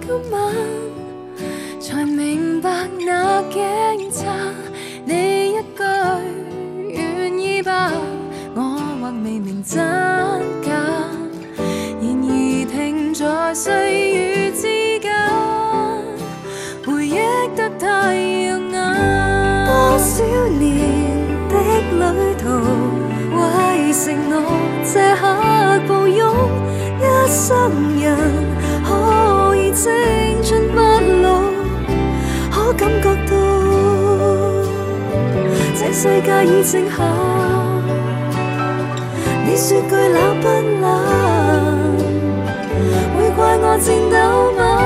個吻，才明白那驚詫。你一句願意吧，我或未明真假，然而停在歲月之間，回憶得太耀眼。多少年的旅途，為承諾這刻抱擁，一生人可以青春不老，可感覺到這世界已靜下。你說句冷不冷，會怪我顫抖嗎？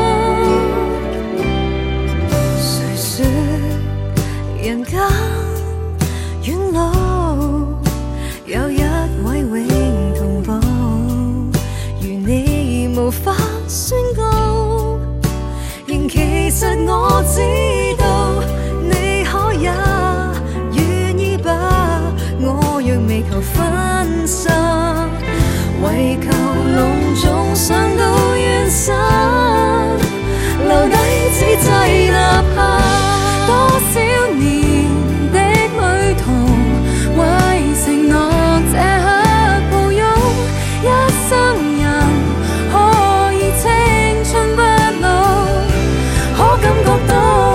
誰說人間遠路有一位永同步，如你無法宣告，仍其實我知道你可也願意吧。我若未求分散，為求隆重上到遠山，留低此際吶喊。多少年的旅途，為承諾這刻抱擁，一生人可以青春不老，可感覺到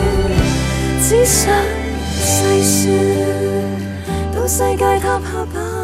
只想細說，到世界塌下吧。